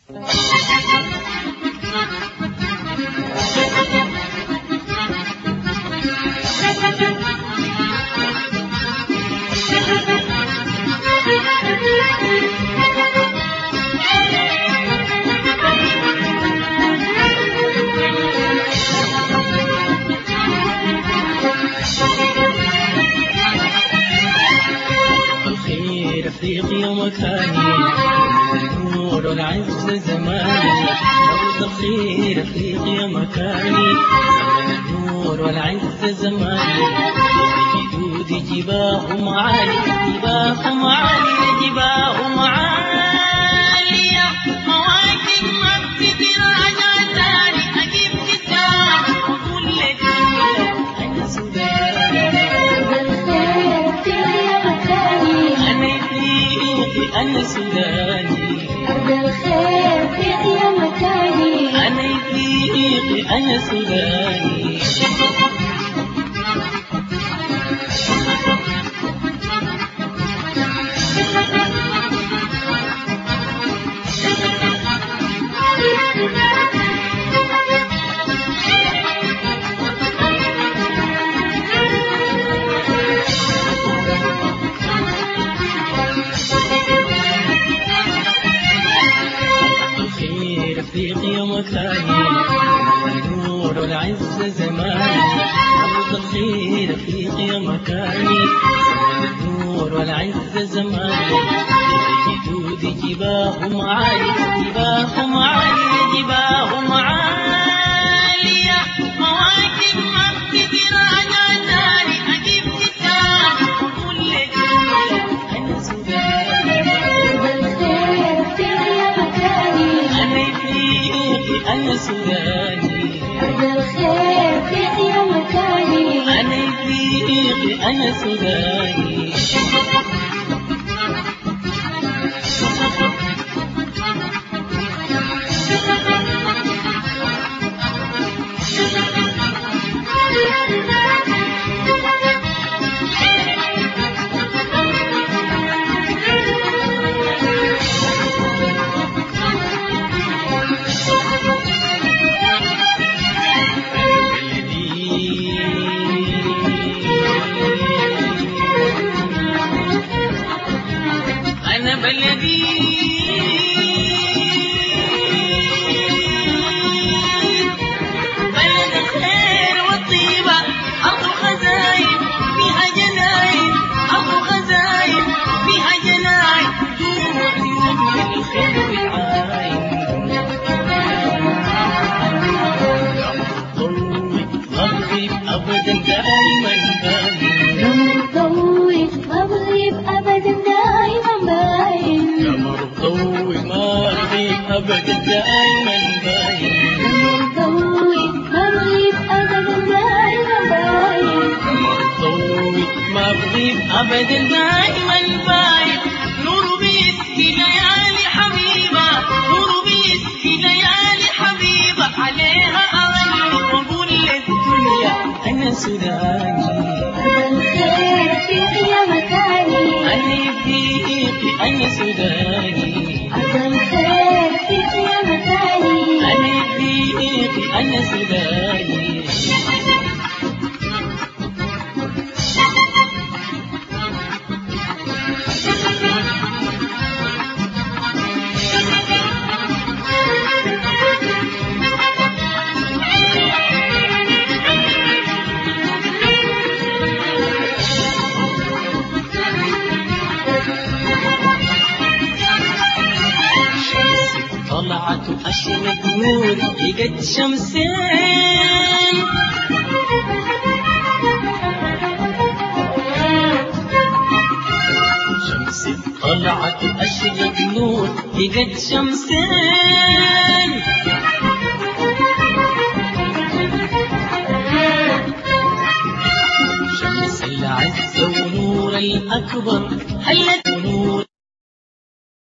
الخير أفريقيا مكاني، النور والعز زماني. أرض الخير أفريقيا مكاني، النور والعز زماني. جدودي جباههم عالي، جباههم عالي، جباههم عالية. مواكب ما بتدير عجلاني، أجيب كتاب وأقول لك أنا سوداني. أنا سوداني، أرض الخير في يا مكاني. أنا يفيقي أنا سوداني. أفريقيا مكاني، النور والعز زماني. أرض الخير أفريقيا مكاني، النور والعز زماني. جدودي جباههم عالي، جباههم عالي، جباههم عالية. مواكب ما بتدير عجلاني، أجيب كتاب وأقول لك أنا سوداني. أنا سوداني، أرض الخير في يا مكاني. أنا يفيقي أنا سوداني. أنا بلدي بلد الخير والطيبة، أرض الخزاين فيها جناين، أرض الخزاين فيها جناين. عيون من الخير والعاين، ضوي مغرب أبدا دائما باين. ضوي مغرب أبدا دائما باين. قمر ضوي مغرب أبدا دائما باين. ضوي مغرب أبدا دائما باين. قمر ضوي مغرب أبدا دائما باين. نور بيسكي ليالي حبيبة، نور بيسكي ليالي حبيبة. عليها أغني وأقول للدنيا أنا سوداني. أرض الخير في يا مكاني. أنا يفيقي أنا سوداني. أرض الخير في يا مكاني. أنا يفيقي أنا سوداني. طلعت أشرق نور لقت شمسين. شمس طلعت أشرق نور لقت شمسين. شمس العز ونور الأكبر